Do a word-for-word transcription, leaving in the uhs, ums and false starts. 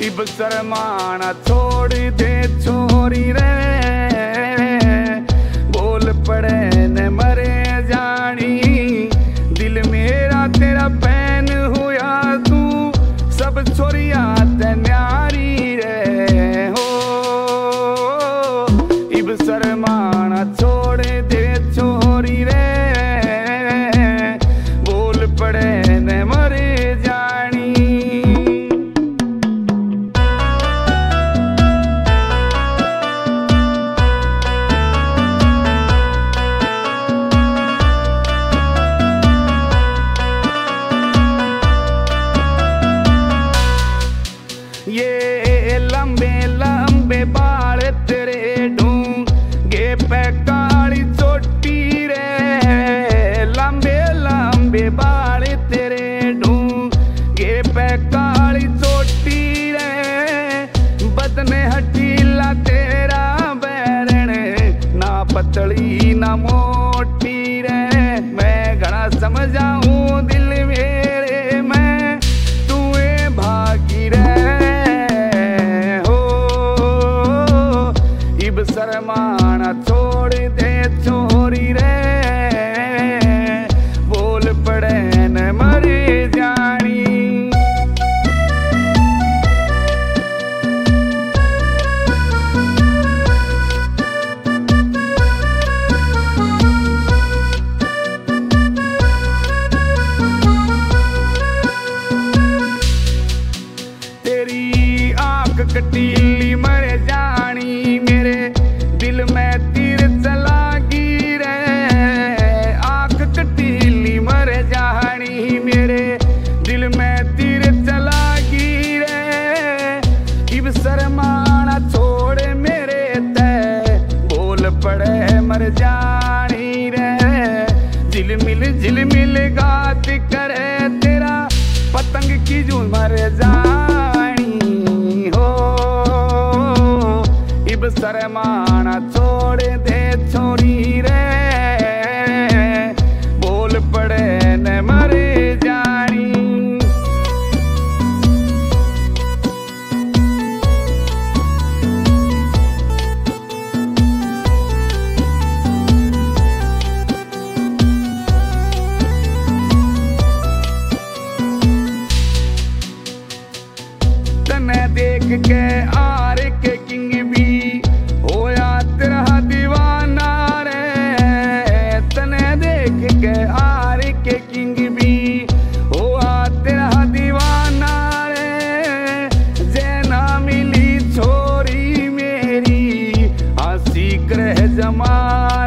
इब शर्माना छोड़ दे छोरी रे, बोल पड़े न मरे जानी। दिल मेरा तेरा पैन हुआ तू, सब छोरिया ते न्यारी रे हो। इब शर्माना छोड़ दे छोरी रे, बोल पड़े न मरे जानी। ये लंबे लंबे बाल तेरे ढूंगे पे काली चोटी रे, लंबे लंबे बाल तेरे ढूंगे पे काली चोटी रे। बदने हटीला तेरा बैरण, ना पतली ना मोटी रे। मैं घना समझाऊं दिल मेरे में, तू ए भागी रे। शर्माना छोड़ दे छोरी रे, बोल पड़े न मरे जानी। तेरी आंख कटीली मरे जानी, मेरे दिल में तीर चलागी रे। आंख कटीली मर जानी, मेरे दिल में तीर चलागी रे। इब शर्माना छोड़ मेरे ते, बोल पड़े मर जानी रे। झिलमिल झिलमिल गात करे तेरा, पतंग की जू मर जानी हो। इब शर्माना छोड़ दे छोरी रे, बोल पड़े न मरे जानी। तने देख के आर के किंग भी होया तेरा दीवाना रे। तने देख के आर के किंग भी होया तेरा दीवाना रे। जैना मिली छोरी मेरी, हंसी कर जमा